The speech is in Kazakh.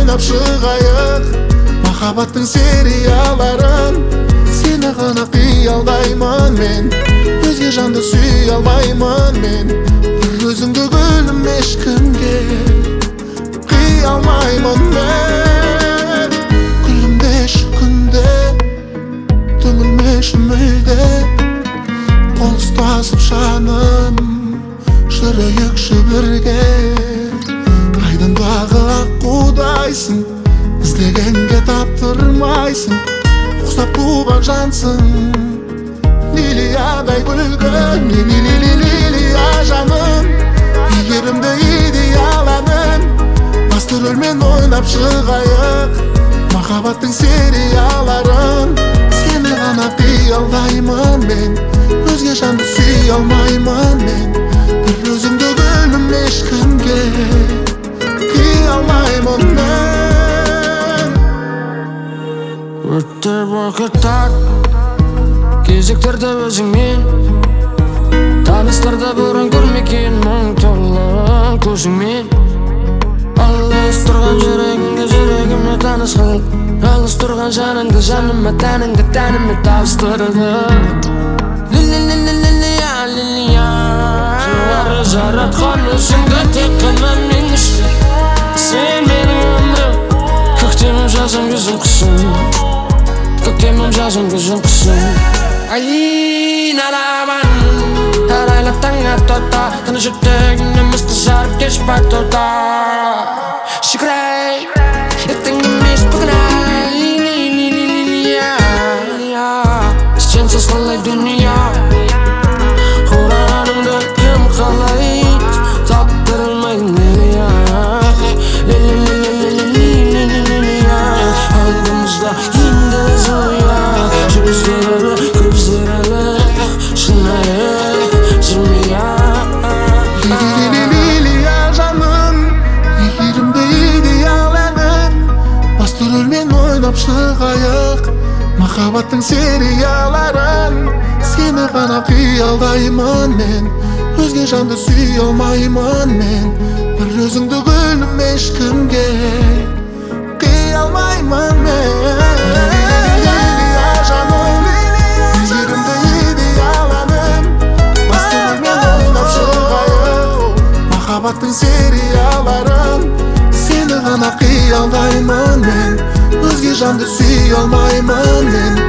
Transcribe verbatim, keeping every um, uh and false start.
ойнап шығайық махаббаттың серияларын. Сені ғана қиялдаймын мен, өзге жанды сүй алмаймын мен. Бір өзіңді гүлім ешкімге қия алмаймын мен. Күлімдеші күнде, түңілмеші мүлде, қол ұстасып жаным жүрейікші бірге. Айдындағы аққудайсың, іздегенге таптырмайсың, ұқсап туған жансың. Лилиядай гүлгін, лилия жаным, игерімді идеаланым. Басты рөлмен ойнап шығайық махаббаттың серияларын. Сені ғана қиялдаймын мен, өзге жанды сүй алмаймын мен. Бір өзіңді гүлім ешкімге қия алмаймын мен. Өтті уақыттар, кезектерді өзіңмен, таныстырды бұрын көрмеген мың толы көзіңмен. Алыс тұрған жүрегімге жүрегіме таныс қылып, алыс тұрған жаныңды жаныма, тәніңді тәніме табыстырды. Лилия, лилия, жоғары жаратқан өзіңді тек қана мен үшін. Сен менің өмірім, көктемім жазым күзім қысым, көктемім жазым күзім қысым. Айналамын арайлап таң атуда, тыныш жүрегіміз қызарып кеш батуда. Шүкірай, ертең емес бүгін ай, лилия, сенсіз қалай дүния, құрағаныңды кім қалайды, таптырмайды лилия, лилия. Алдымызда енді зоя, жүздері көздері шынайы жымия. Лилия жаным, игерімді идеаланым. Басты рөлмен ойнап шығайық махаббаттың серияларын. Сені ғана қиялдаймын мен, өзге жанды сүй алмаймын мен. Бір өзіңді гүлім ешкімге қия алмаймын мен. Лилия жаным, игерімді идеаланым. Басты рөлмен ойнап шығайық махаббаттың серияларын. Сені ғана қиялдаймын мен, өзге жанды сүй алмаймын мен.